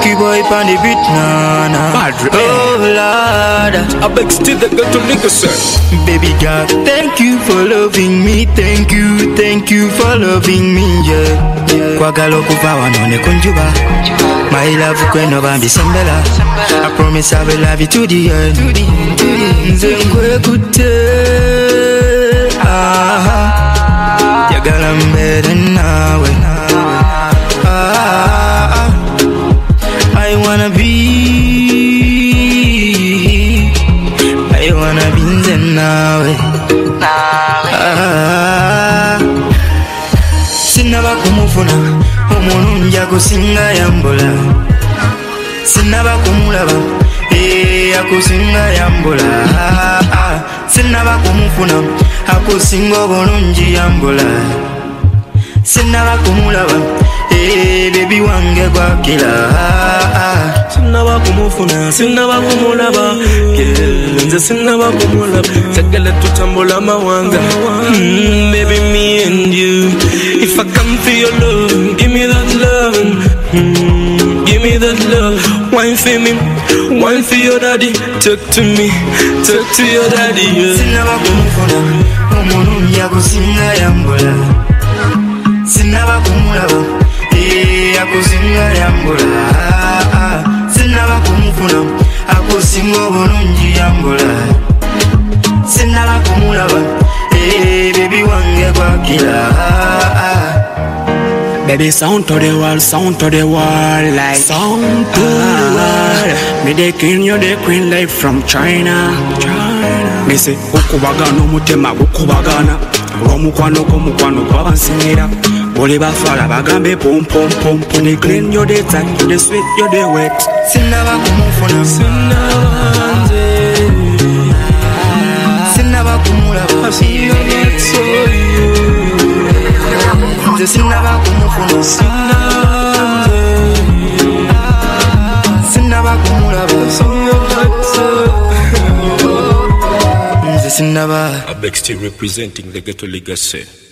Funky boy pan the beat, nah. Oh Lord, I beg still the ghetto nigga sir. Baby girl, thank you for loving me. Thank you for loving me, yeah. Kwagala okuva wano ne kunjuba. My love kweno bambi sembela. I promise I will love you to the end. Nze nkwekutte, yagala mbere nawe. I wanna be nze nawe. Sinaba kumufuna omulungi akusinga yambula. Sinaba kumulaba akusinga yambula. Sinaba kumufuna akusinga obulungi yambula. Sinaba kumulaba baby wange gwakila. Sinaba kumufuna, sinaba kumulaba, nze sinaba kumulaba. Tegele tutambula mawanga, baby me and you. If I come for your love, give me that love, give me that love. Wine for me, wine for your daddy. Talk to me, talk to your daddy. Yeah. Sinaba kumufuna omulungi akusinga yambula. Sinaba kumulaba akusinga yambula. Sinaba kumufuna akusinga obulungi yambula. Sinaba kumulaba baby wange gwakila. Baby, sound to the world, like sound to the world. Me the king, you the queen, like from China. Me say, ukubagana umutima ukubagana. Romukwano kumukwano kwabansingira. Boli bafala bagambe pom pom pom pom. The clean, you the tight, you the sweet, you the wet. Sinaba kumufuna, sinaba kumulaba. Nze sinaba kumufuna, sinaba kumulaba. Nze sinaba. I beg still representing the ghetto legacy.